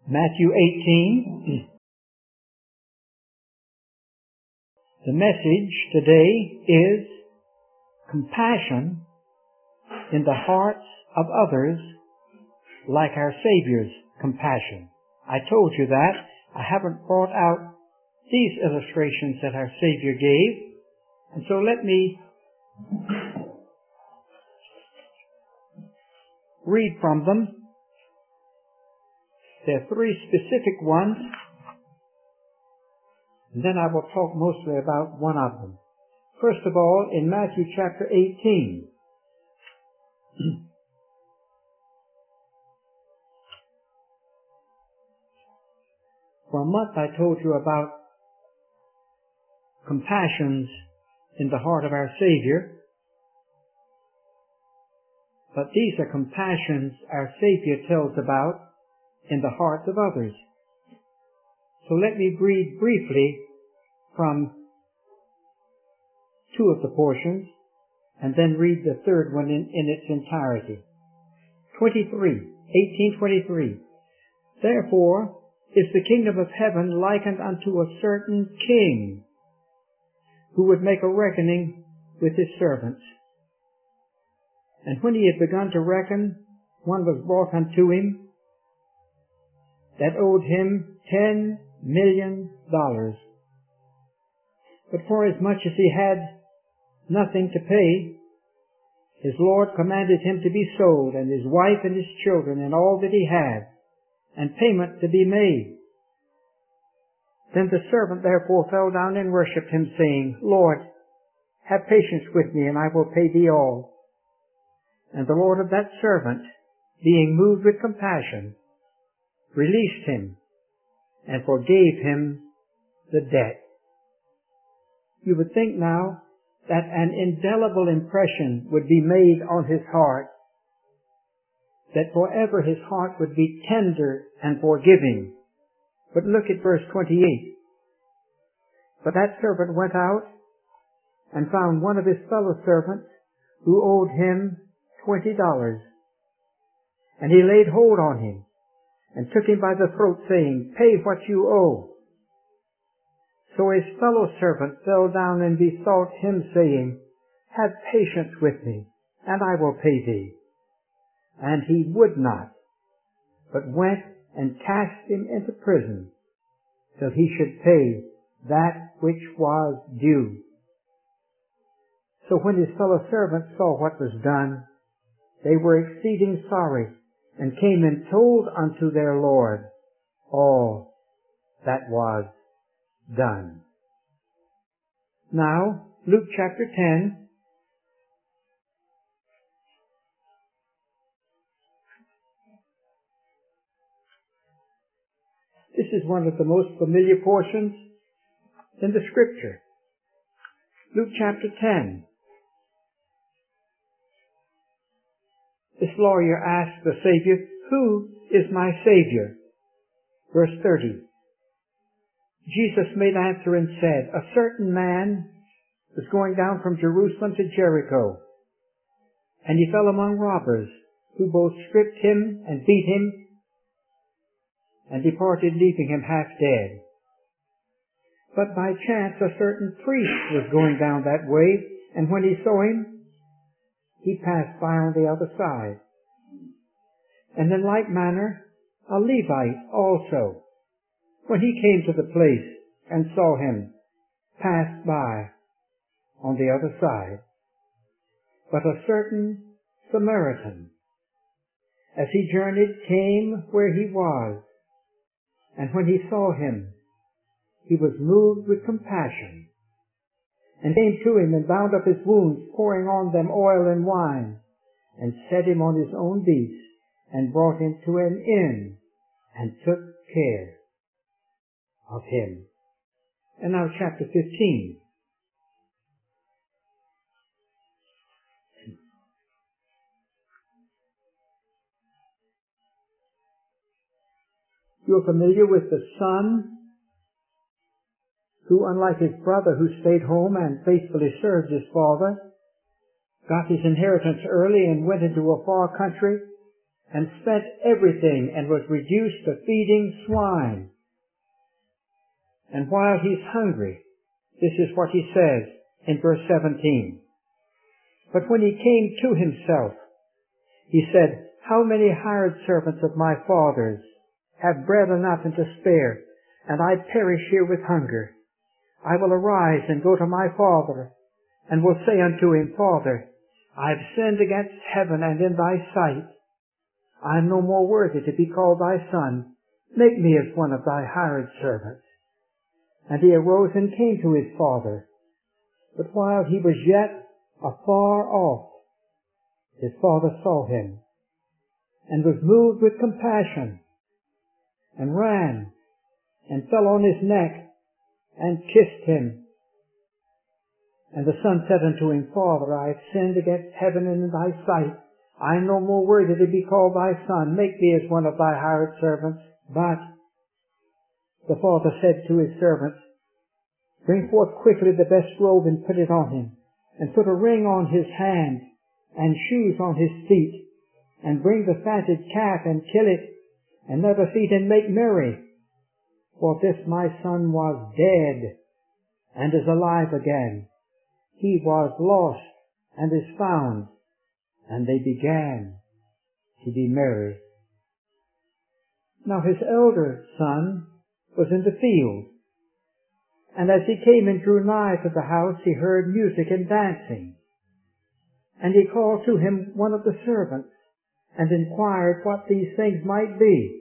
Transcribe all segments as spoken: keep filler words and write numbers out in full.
Matthew eighteen. The message today is compassion in the hearts of others like our Savior's compassion. I told you that. I haven't brought out these illustrations that our Savior gave. And so let me read from them. There are three specific ones, and then I will talk mostly about one of them. First of all, in Matthew chapter eighteen, for a month I told you about compassions in the heart of our Savior, but these are compassions our Savior tells about in the hearts of others. So let me read briefly from two of the portions, and then read the third one in, in its entirety. twenty-three, eighteen twenty-three. Therefore is the kingdom of heaven likened unto a certain king, who would make a reckoning with his servants. And when he had begun to reckon, one was brought unto him that owed him ten million dollars. But for as much as he had nothing to pay, his Lord commanded him to be sold, and his wife and his children, and all that he had, and payment to be made. Then the servant therefore fell down and worshipped him, saying, Lord, have patience with me, and I will pay thee all. And the Lord of that servant, being moved with compassion, released him, and forgave him the debt. You would think now that an indelible impression would be made on his heart, that forever his heart would be tender and forgiving. But look at verse twenty-eight. But that servant went out and found one of his fellow servants who owed him twenty dollars. And he laid hold on him and took him by the throat, saying, Pay what you owe. So his fellow servant fell down and besought him, saying, Have patience with me, and I will pay thee. And he would not, but went and cast him into prison, till he should pay that which was due. So when his fellow servants saw what was done, they were exceeding sorry, and came and told unto their Lord all that was done. Now, Luke chapter ten. This is one of the most familiar portions in the Scripture. Luke chapter ten. This lawyer asked the Savior, Who is my Savior? Verse thirty. Jesus made answer and said, A certain man was going down from Jerusalem to Jericho, and he fell among robbers, who both stripped him and beat him, and departed, leaving him half dead. But by chance a certain priest was going down that way, and when he saw him, he passed by on the other side. And in like manner, a Levite also, when he came to the place and saw him, passed by on the other side. But a certain Samaritan, as he journeyed, came where he was, and when he saw him, he was moved with compassion, and came to him and bound up his wounds, pouring on them oil and wine, and set him on his own beast, and brought him to an inn, and took care of him. And now chapter fifteen. You're familiar with the son who, unlike his brother who stayed home and faithfully served his father, got his inheritance early and went into a far country and spent everything and was reduced to feeding swine. And while he's hungry, this is what he says in verse seventeen. But when he came to himself, he said, how many hired servants of my father's have bread enough and to spare, and I perish here with hunger. I will arise and go to my father, and will say unto him, Father, I have sinned against heaven and in thy sight. I am no more worthy to be called thy son. Make me as one of thy hired servants. And he arose and came to his father. But while he was yet afar off, his father saw him, and was moved with compassion, and ran, and fell on his neck, and kissed him. And the son said unto him, Father, I have sinned against heaven and in thy sight. I am no more worthy to be called thy son. Make me as one of thy hired servants. But the father said to his servants, Bring forth quickly the best robe and put it on him, and put a ring on his hand, and shoes on his feet, and bring the fatted calf and kill it, and let us eat and make merry. For this my son was dead, and is alive again. He was lost, and is found. And they began to be merry. Now his elder son was in the field, and as he came and drew nigh to the house, he heard music and dancing. And he called to him one of the servants, and inquired what these things might be.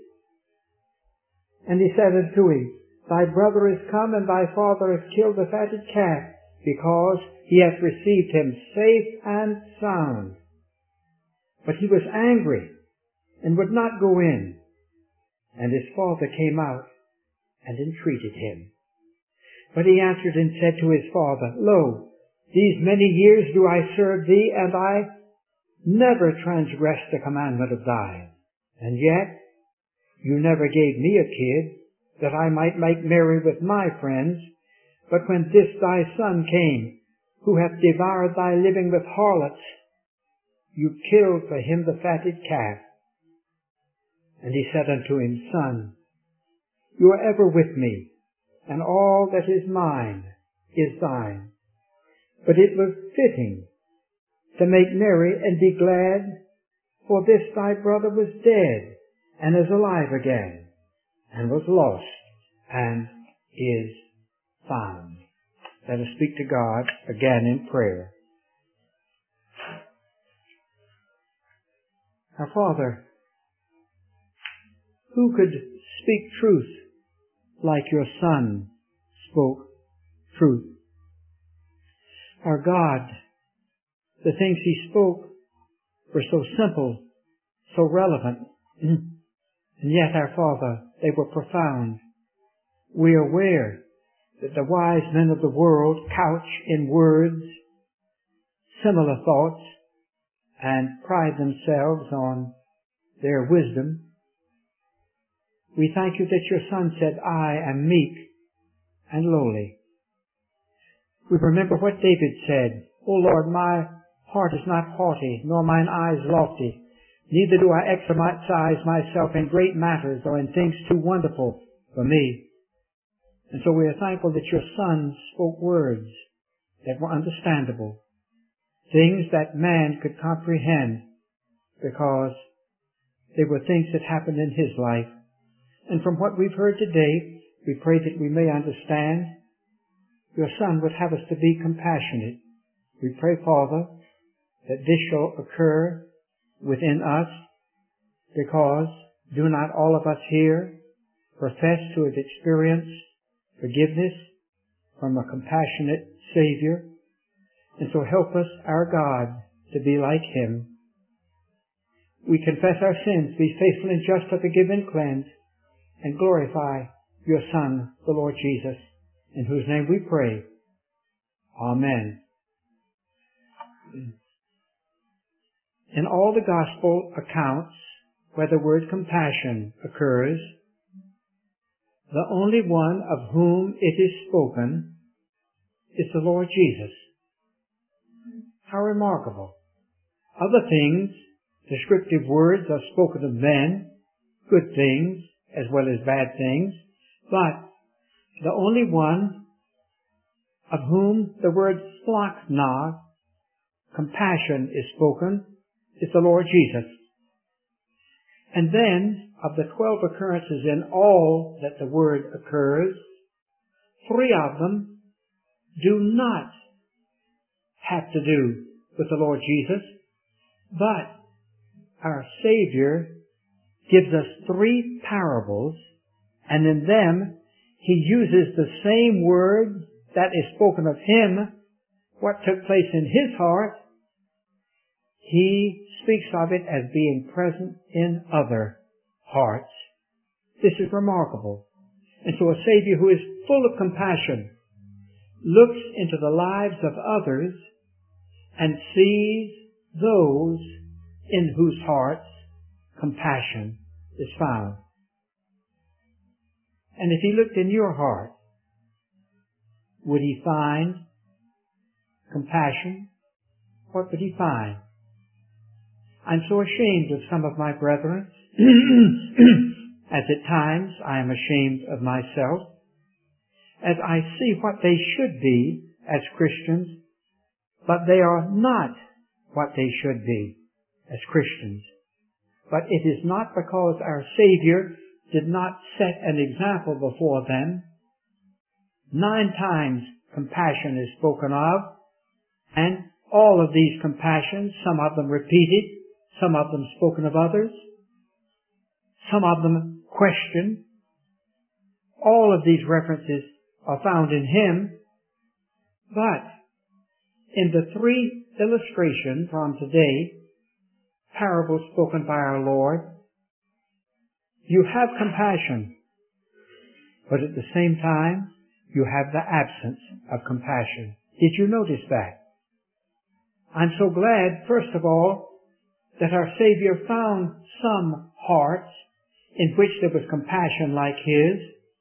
And he said unto him, Thy brother is come, and thy father has killed the fatted calf, because he hath received him safe and sound. But he was angry, and would not go in. And his father came out, and entreated him. But he answered and said to his father, Lo, these many years do I serve thee, and I never transgressed the commandment of thine. And yet you never gave me a kid, that I might make merry with my friends. But when this thy son came, who hath devoured thy living with harlots, you killed for him the fatted calf. And he said unto him, Son, you are ever with me, and all that is mine is thine. But it was fitting to make merry and be glad, for this thy brother was dead, and is alive again, and was lost, and is found. Let us speak to God again in prayer. Our Father, who could speak truth like your Son spoke truth? Our God, the things he spoke were so simple, so relevant, and yet, our Father, they were profound. We are aware that the wise men of the world couch in words similar thoughts and pride themselves on their wisdom. We thank you that your Son said, I am meek and lowly. We remember what David said, O Lord, my heart is not haughty, nor mine eyes lofty. Neither do I exercise myself in great matters or in things too wonderful for me. And so we are thankful that your Son spoke words that were understandable, things that man could comprehend, because they were things that happened in his life. And from what we've heard today, we pray that we may understand. Your Son would have us to be compassionate. We pray, Father, that this shall occur within us, because do not all of us here profess to have experienced forgiveness from a compassionate Savior? And so help us, our God, to be like him. We confess our sins, be faithful and just to forgive and cleanse, and glorify your Son, the Lord Jesus, in whose name we pray. Amen. In all the gospel accounts where the word compassion occurs, the only one of whom it is spoken is the Lord Jesus. How remarkable. Other things Descriptive words are spoken of men, good things as well as bad things, but the only one of whom the word splachna, compassion, is spoken is the Lord Jesus. And then, of the twelve occurrences in all that the word occurs, three of them do not have to do with the Lord Jesus, but our Savior gives us three parables, and in them He uses the same word that is spoken of Him, what took place in His heart. He speaks of it as being present in other hearts. This is remarkable. And so a Savior who is full of compassion looks into the lives of others and sees those in whose hearts compassion is found. And if He looked in your heart, would He find compassion? What would He find? I'm so ashamed of some of my brethren, as at times I am ashamed of myself, as I see what they should be as Christians, but they are not what they should be as Christians. But it is not because our Savior did not set an example before them. Nine times compassion is spoken of, and all of these compassions, some of them repeated, some of them spoken of others, some of them questioned. All of these references are found in Him, but in the three illustrations from today, parables spoken by our Lord, you have compassion, but at the same time, you have the absence of compassion. Did you notice that? I'm so glad, first of all, that our Savior found some hearts in which there was compassion like His.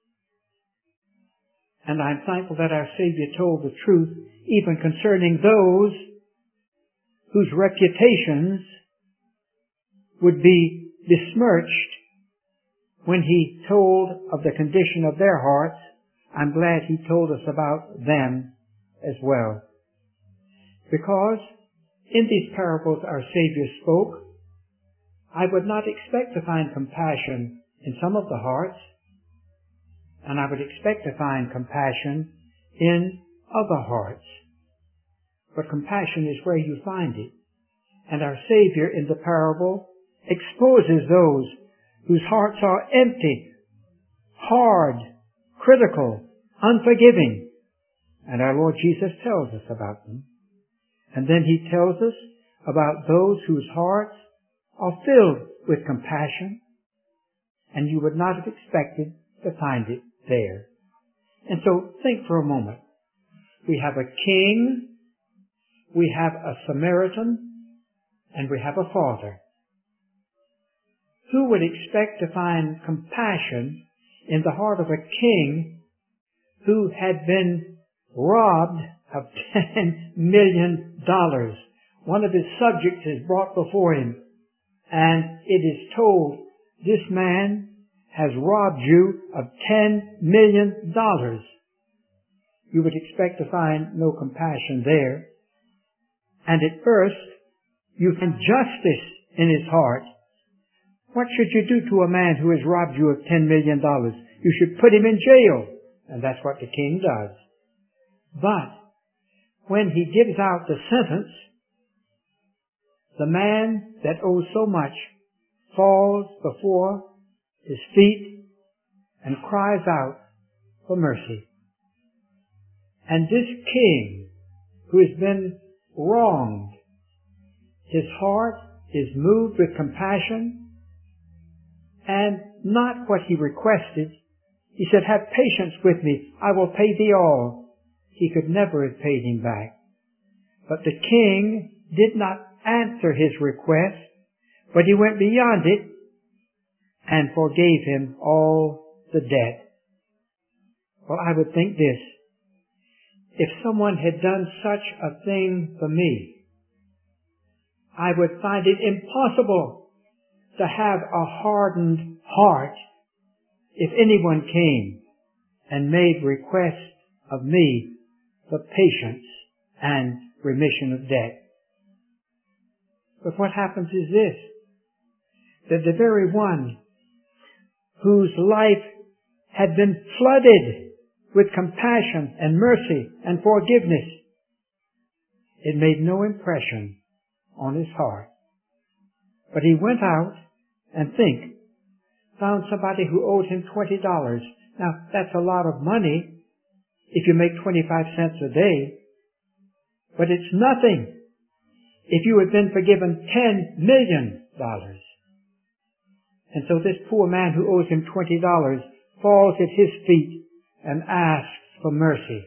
And I'm thankful that our Savior told the truth even concerning those whose reputations would be besmirched when He told of the condition of their hearts. I'm glad He told us about them as well. Because in these parables our Savior spoke, I would not expect to find compassion in some of the hearts, and I would expect to find compassion in other hearts. But compassion is where you find it. And our Savior in the parable exposes those whose hearts are empty, hard, critical, unforgiving. And our Lord Jesus tells us about them. And then He tells us about those whose hearts are filled with compassion, and you would not have expected to find it there. And so think for a moment. We have a king, we have a Samaritan, and we have a father. Who would expect to find compassion in the heart of a king who had been robbed of ten million dollars? One of his subjects is brought before him, and it is told, this man has robbed you of ten million dollars. You would expect to find no compassion there. And at first, you find justice in his heart. What should you do to a man who has robbed you of ten million dollars? You should put him in jail. And that's what the king does. But when he gives out the sentence, the man that owes so much falls before his feet and cries out for mercy. And this king who has been wronged, his heart is moved with compassion, and not what he requested. He said, have patience with me, I will pay thee all. He could never have paid him back. But the king did not answer his request, but he went beyond it and forgave him all the debt. Well, I would think this. If someone had done such a thing for me, I would find it impossible to have a hardened heart if anyone came and made request of me for patience and remission of debt. But what happens is this, that the very one whose life had been flooded with compassion and mercy and forgiveness, it made no impression on his heart. But he went out and think, found somebody who owed him twenty dollars. Now, that's a lot of money if you make twenty-five cents a day, but it's nothing if you had been forgiven ten million dollars. And so this poor man who owes him twenty dollars falls at his feet and asks for mercy.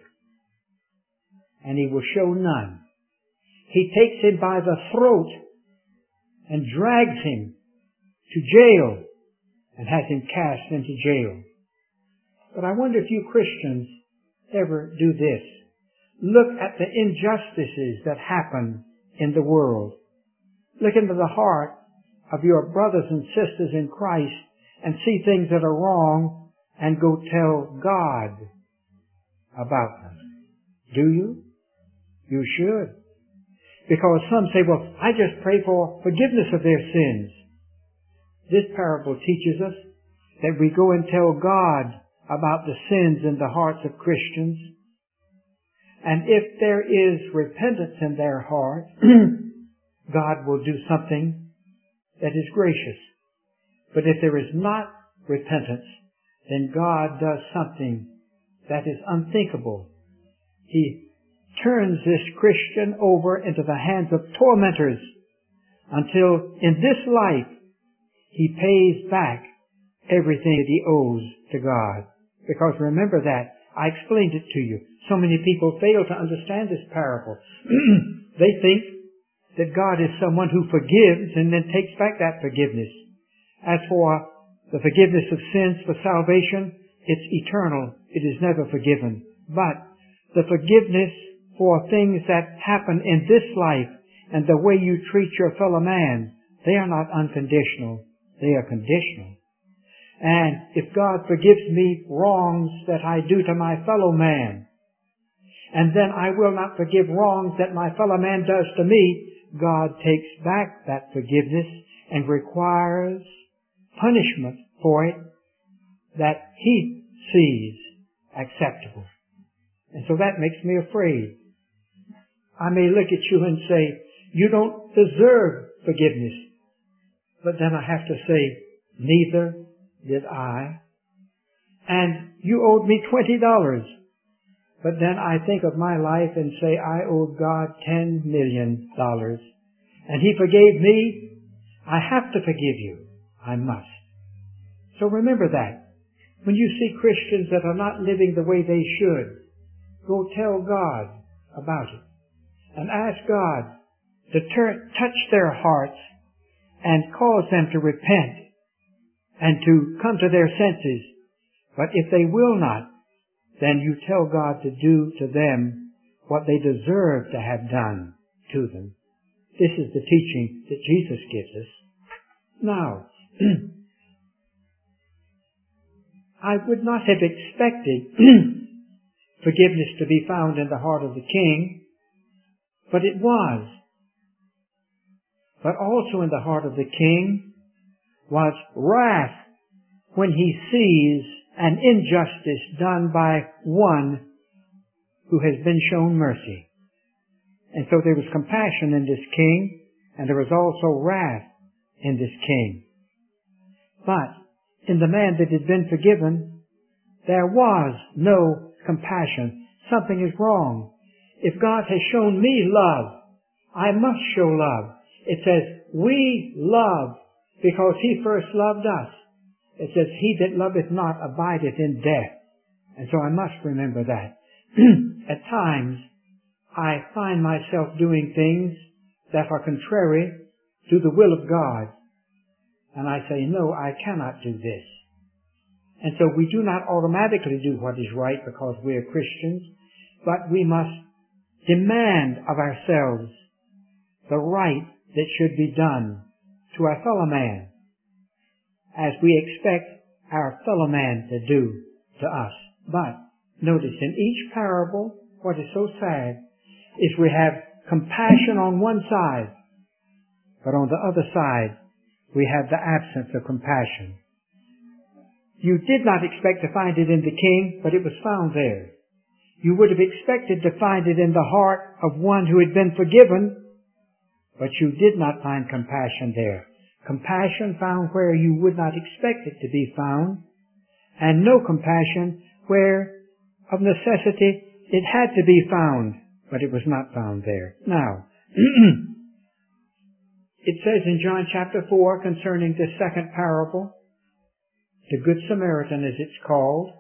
And he will show none. He takes him by the throat and drags him to jail and has him cast into jail. But I wonder if you Christians ever do this. Look at the injustices that happen in the world. Look into the heart of your brothers and sisters in Christ and see things that are wrong and go tell God about them. Do you? You should. Because some say, well, I just pray for forgiveness of their sins. This parable teaches us that we go and tell God about the sins in the hearts of Christians. And if there is repentance in their heart, God will do something that is gracious. But if there is not repentance, then God does something that is unthinkable. He turns this Christian over into the hands of tormentors until in this life he pays back everything that he owes to God. Because remember that, I explained it to you. So many people fail to understand this parable. They think that God is someone who forgives and then takes back that forgiveness. As for the forgiveness of sins for salvation, it's eternal. It is never forgiven. But the forgiveness for things that happen in this life and the way you treat your fellow man, they are not unconditional. They are conditional. And if God forgives me wrongs that I do to my fellow man, and then I will not forgive wrongs that my fellow man does to me, God takes back that forgiveness and requires punishment for it that He sees acceptable. And so that makes me afraid. I may look at you and say, you don't deserve forgiveness. But then I have to say, neither did I. And you owed me twenty dollars. But then I think of my life and say, I owed God ten million dollars. And He forgave me. I have to forgive you. I must. So remember that. When you see Christians that are not living the way they should, go tell God about it. And ask God to turn, touch their hearts and cause them to repent and to come to their senses. But if they will not, then you tell God to do to them what they deserve to have done to them. This is the teaching that Jesus gives us. Now, I would not have expected forgiveness to be found in the heart of the king, but it was. But also in the heart of the king was wrath when he sees an injustice done by one who has been shown mercy. And so there was compassion in this king, and there was also wrath in this king. But in the man that had been forgiven, there was no compassion. Something is wrong. If God has shown me love, I must show love. It says, we love because He first loved us. It says, he that loveth not abideth in death. And so I must remember that. At times, I find myself doing things that are contrary to the will of God. And I say, no, I cannot do this. And so we do not automatically do what is right because we are Christians, but we must demand of ourselves the right that should be done to our fellow man, as we expect our fellow man to do to us. But notice, in each parable, what is so sad is we have compassion on one side, but on the other side we have the absence of compassion. You did not expect to find it in the king, but it was found there. You would have expected to find it in the heart of one who had been forgiven, but you did not find compassion there. Compassion found where you would not expect it to be found, and no compassion where, of necessity, it had to be found, but it was not found there. Now, it says in John chapter four concerning this second parable, the Good Samaritan as it's called,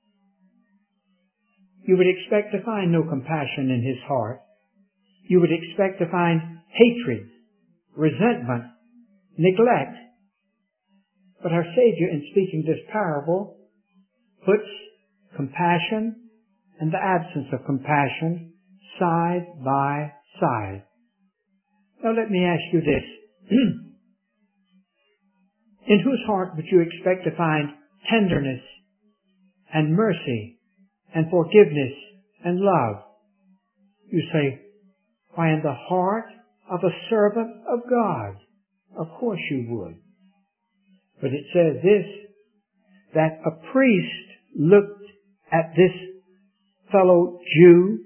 you would expect to find no compassion in his heart. You would expect to find hatred, resentment, neglect. But our Savior, in speaking this parable, puts compassion and the absence of compassion side by side. Now let me ask you this. In whose heart would you expect to find tenderness and mercy and forgiveness and love? You say, why, in the heart of a servant of God. Of course you would. But it says this, that a priest looked at this fellow Jew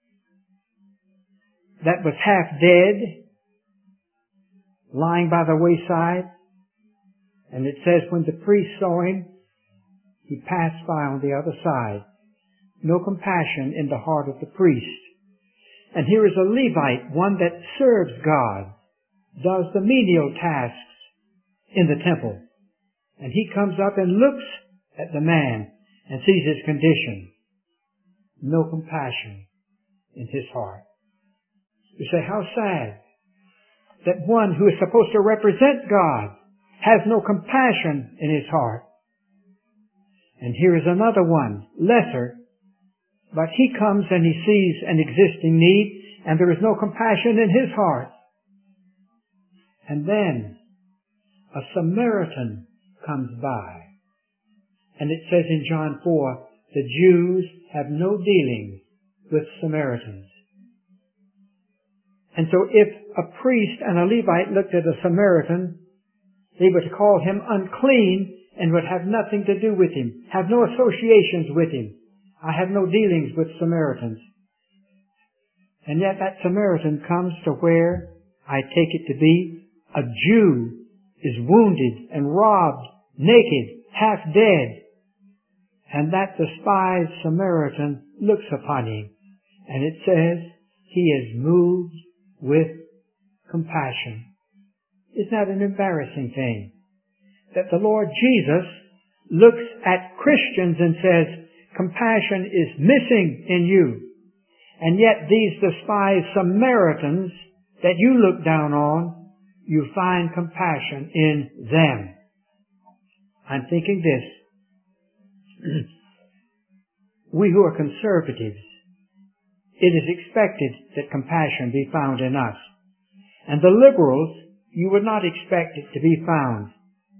that was half dead, lying by the wayside, and it says when the priest saw him, he passed by on the other side. No compassion in the heart of the priest. And here is a Levite, one that serves God, does the menial tasks in the temple. And he comes up and looks at the man and sees his condition. No compassion in his heart. You say, how sad that one who is supposed to represent God has no compassion in his heart. And here is another one, lesser, but he comes and he sees an existing need, and there is no compassion in his heart. And then a Samaritan comes by. And it says in John four, the Jews have no dealings with Samaritans. And so if a priest and a Levite looked at a Samaritan, they would call him unclean and would have nothing to do with him, have no associations with him. I have no dealings with Samaritans. And yet that Samaritan comes to where I take it to be a Jew is wounded and robbed, naked, half dead. And that despised Samaritan looks upon him. And it says he is moved with compassion. Isn't that an embarrassing thing? That the Lord Jesus looks at Christians and says, compassion is missing in you. And yet these despised Samaritans that you look down on, you find compassion in them. I'm thinking this. We who are conservatives, it is expected that compassion be found in us. And the liberals, you would not expect it to be found.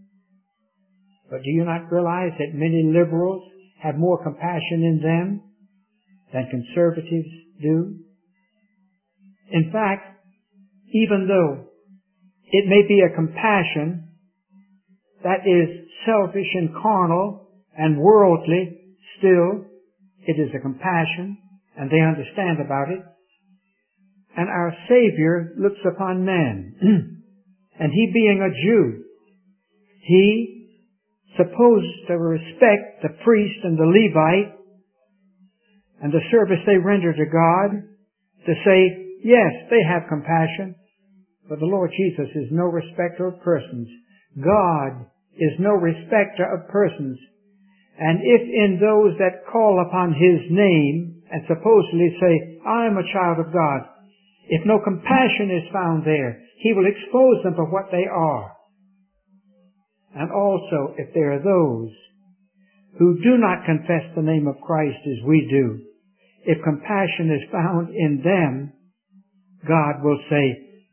But do you not realize that many liberals have more compassion in them than conservatives do? In fact, even though it may be a compassion that is selfish and carnal and worldly, still it is a compassion, and they understand about it. And our Savior looks upon men. And he being a Jew, he supposed to respect the priest and the Levite and the service they render to God, to say, yes, they have compassion, but the Lord Jesus is no respecter of persons. God is no respecter of persons. And if in those that call upon His name and supposedly say, I am a child of God, if no compassion is found there, He will expose them for what they are. And also, if there are those who do not confess the name of Christ as we do, if compassion is found in them, God will say,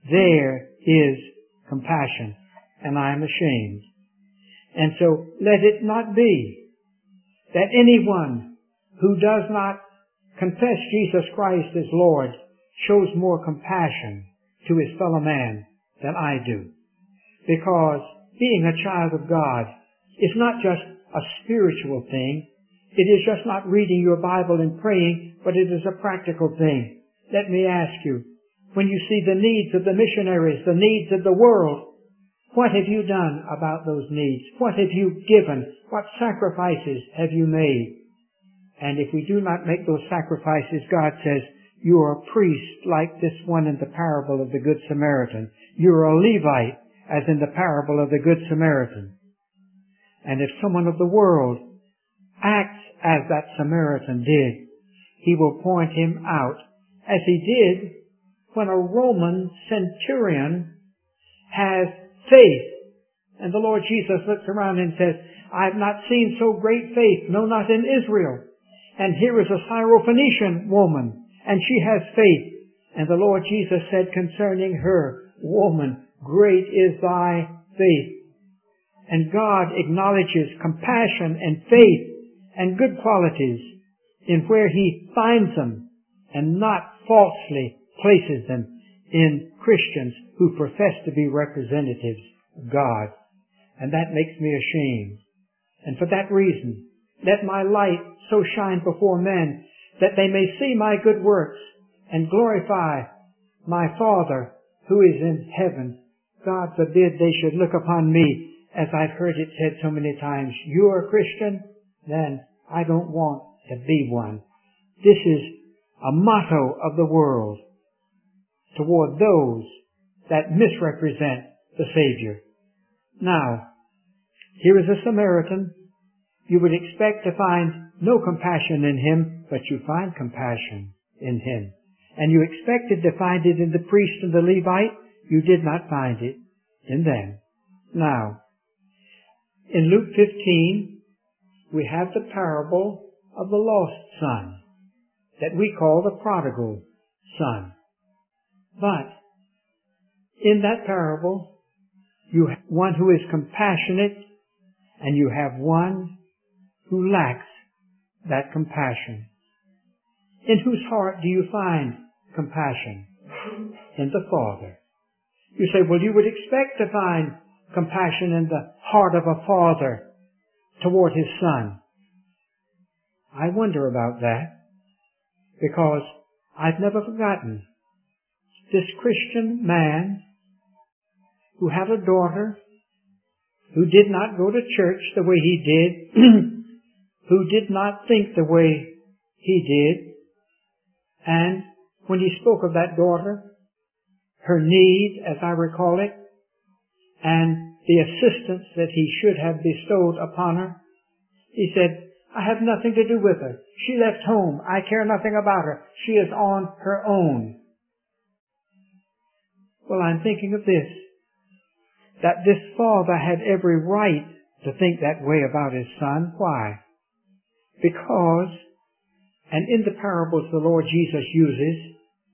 there is compassion, and I am ashamed. And so let it not be that anyone who does not confess Jesus Christ as Lord shows more compassion to his fellow man than I do. Because being a child of God is not just a spiritual thing. It is just not reading your Bible and praying, but it is a practical thing. Let me ask you, when you see the needs of the missionaries, the needs of the world, what have you done about those needs? What have you given? What sacrifices have you made? And if we do not make those sacrifices, God says, you are a priest like this one in the parable of the Good Samaritan. You are a Levite, as in the parable of the Good Samaritan. And if someone of the world acts as that Samaritan did, he will point him out, as he did when a Roman centurion has faith. And the Lord Jesus looks around and says, I have not seen so great faith, no, not in Israel. And here is a Syrophoenician woman, and she has faith. And the Lord Jesus said concerning her, Woman, great is thy faith. And God acknowledges compassion and faith and good qualities in where He finds them, and not falsely places them in Christians who profess to be representatives of God. And that makes me ashamed. And for that reason, let my light so shine before men that they may see my good works and glorify my Father who is in heaven. God forbid they should look upon me, as I've heard it said so many times, you are a Christian? Then I don't want to be one. This is a motto of the world toward those that misrepresent the Savior. Now, here is a Samaritan. You would expect to find no compassion in him, but you find compassion in him. And you expected to find it in the priest and the Levite. You did not find it in them. Now, in Luke fifteen, we have the parable of the lost son that we call the prodigal son. But in that parable, you have one who is compassionate, and you have one who lacks that compassion. In whose heart do you find compassion? In the Father. You say, well, you would expect to find compassion in the heart of a father toward his son. I wonder about that, because I've never forgotten this Christian man who had a daughter who did not go to church the way he did, who did not think the way he did, and when he spoke of that daughter, her need, as I recall it, and the assistance that he should have bestowed upon her, he said, I have nothing to do with her. She left home. I care nothing about her. She is on her own. Well, I'm thinking of this, that this father had every right to think that way about his son. Why? Because, and in the parables the Lord Jesus uses,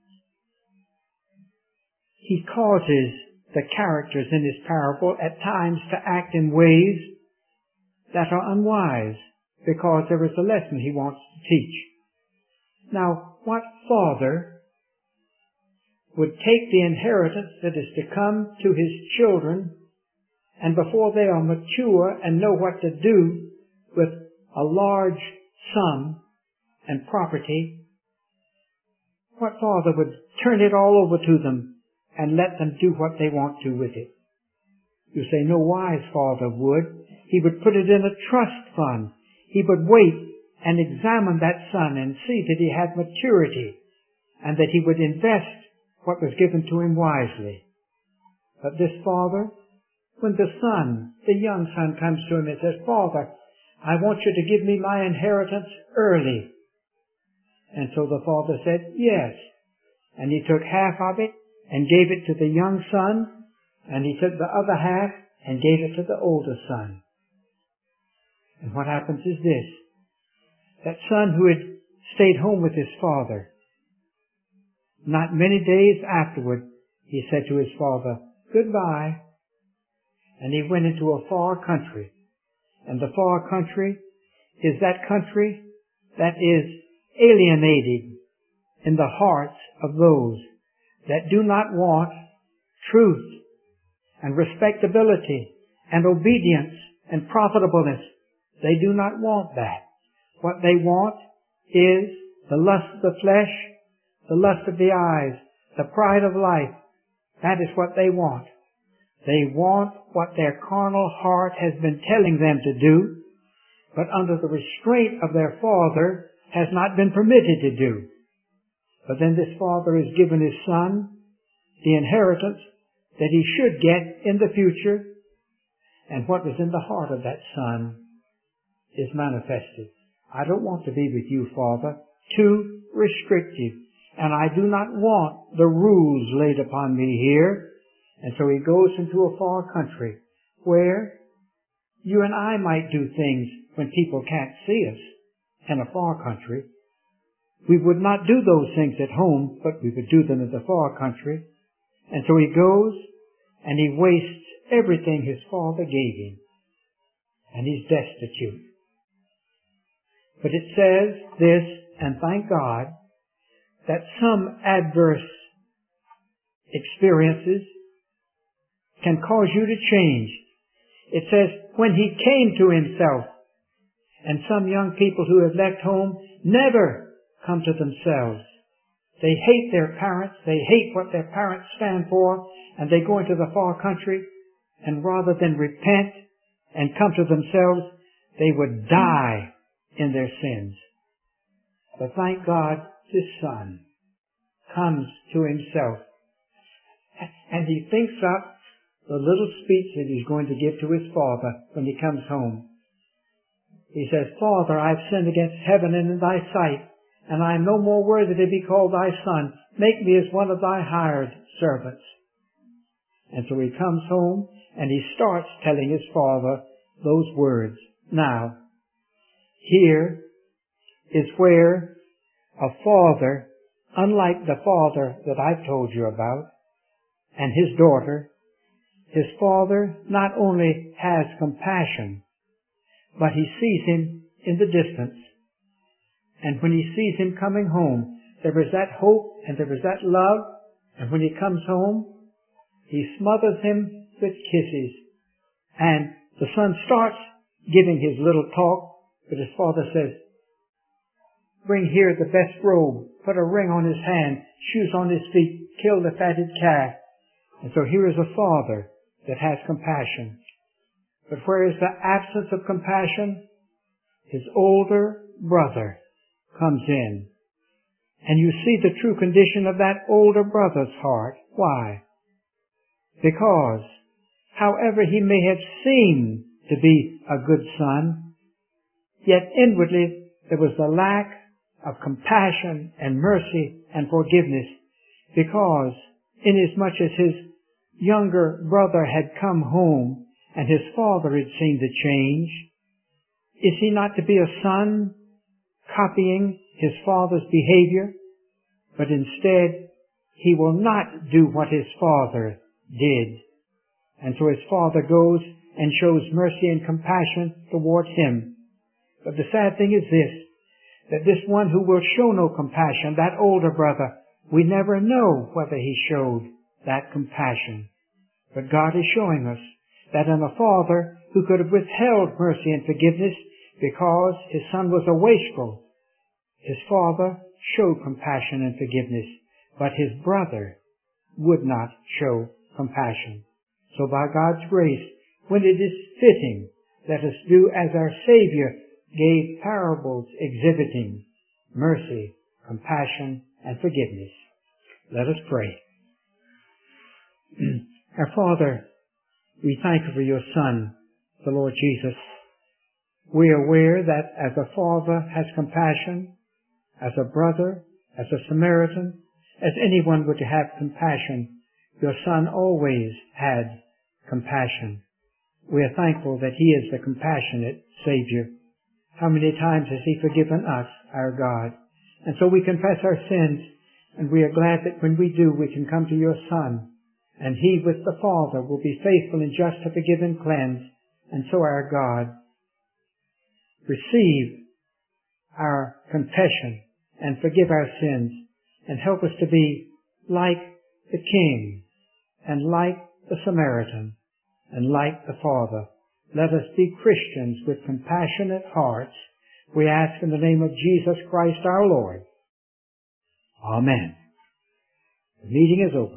He causes the characters in His parable at times to act in ways that are unwise, because there is a lesson He wants to teach. Now, what father would take the inheritance that is to come to his children, and before they are mature and know what to do with a large sum and property, what father would turn it all over to them and let them do what they want to with it? You say, no wise father would. He would put it in a trust fund. He would wait and examine that son and see that he had maturity, and that he would invest what was given to him wisely. But this father, when the son, the young son, comes to him and says, Father, I want you to give me my inheritance early. And so the father said, yes. And he took half of it and gave it to the young son, and he took the other half and gave it to the older son. And what happens is this. That son who had stayed home with his father, not many days afterward, he said to his father, "Goodbye." And he went into a far country. And the far country is that country that is alienated in the hearts of those that do not want truth and respectability and obedience and profitableness. They do not want that. What they want is the lust of the flesh, the lust of the eyes, the pride of life. That is what they want. They want what their carnal heart has been telling them to do, but under the restraint of their father has not been permitted to do. But then this father has given his son the inheritance that he should get in the future, and what was in the heart of that son is manifested. I don't want to be with you, Father. Too restrictive. And I do not want the rules laid upon me here. And so he goes into a far country where you and I might do things when people can't see us in a far country. We would not do those things at home, but we would do them in the far country. And so he goes and he wastes everything his father gave him. And he's destitute. But it says this, and thank God, that some adverse experiences can cause you to change. It says, when he came to himself, and some young people who have left home never come to themselves. They hate their parents, they hate what their parents stand for, and they go into the far country, and rather than repent and come to themselves, they would die in their sins. But thank God, this son comes to himself, and he thinks up the little speech that he's going to give to his father when he comes home. He says, "Father, I've sinned against heaven and in thy sight, and I am no more worthy to be called thy son. Make me as one of thy hired servants." And so he comes home and he starts telling his father those words. Now, here is where a father, unlike the father that I've told you about, and his daughter, his father not only has compassion, but he sees him in the distance. And when he sees him coming home, there is that hope and there is that love. And when he comes home, he smothers him with kisses. And the son starts giving his little talk, but his father says, "Bring here the best robe, put a ring on his hand, shoes on his feet, kill the fatted calf." And so here is a father that has compassion. But where is the absence of compassion? His older brother comes in. And you see the true condition of that older brother's heart. Why? Because, however he may have seemed to be a good son, yet inwardly there was the lack of compassion and mercy and forgiveness, because inasmuch as his younger brother had come home and his father had seemed to change, is he not to be a son copying his father's behavior? But instead, he will not do what his father did. And so his father goes and shows mercy and compassion towards him. But the sad thing is this, that this one who will show no compassion, that older brother, we never know whether he showed that compassion. But God is showing us that in a father who could have withheld mercy and forgiveness because his son was a wastrel, his father showed compassion and forgiveness, but his brother would not show compassion. So by God's grace, when it is fitting, let us do as our Savior gave parables exhibiting mercy, compassion, and forgiveness. Let us pray. Our Father, we thank you for your Son, the Lord Jesus. We are aware that as a father has compassion, as a brother, as a Samaritan, as anyone would have compassion, your Son always had compassion. We are thankful that he is the compassionate Savior. How many times has he forgiven us, our God? And so we confess our sins, and we are glad that when we do, we can come to your Son, and He with the Father will be faithful and just to forgive and cleanse, and so our God. Receive our confession and forgive our sins, and help us to be like the King, and like the Samaritan, and like the Father. Let us be Christians with compassionate hearts. We ask in the name of Jesus Christ our Lord. Amen. The meeting is over.